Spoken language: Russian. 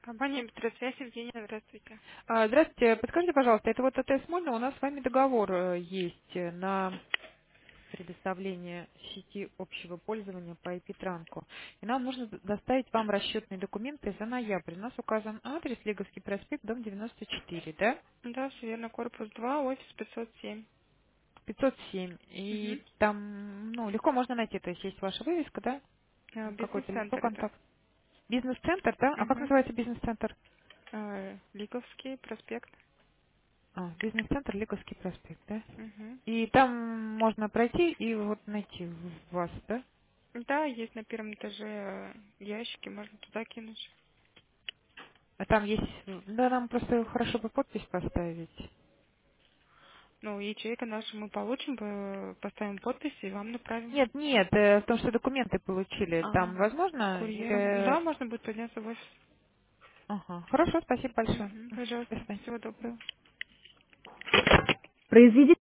Компания «Быстросвязь», Евгения, здравствуйте. Здравствуйте. Подскажите, пожалуйста, это вот АТС Смольный, у нас с вами договор есть на предоставление сети общего пользования по IP-транку. И нам нужно доставить вам расчетные документы за ноябрь. У нас указан адрес Лиговский проспект, дом 94, да? Да, все верно, корпус 2, офис 507. 507. Угу. И там, ну, легко можно найти, то есть есть ваша вывеска, да? Там какой-то листок, Бизнес-центр это. контакт. Бизнес-центр, да? А как Угу. называется бизнес-центр? Лиговский проспект. Бизнес-центр Лиговский проспект, да? Угу. И там можно пройти и вот найти вас, да? Да, есть на первом этаже ящики, можно туда кинуть. А там есть, да, нам просто хорошо бы подпись поставить. Ну, ячейка наша мы получим, поставим подпись и вам направим. Нет, нет, в том, что документы получили, А, там возможно? курьером. Да, можно будет подняться в офис. Ага, хорошо, спасибо большое. Угу. До Пожалуйста, свидания. всего доброго. Произведите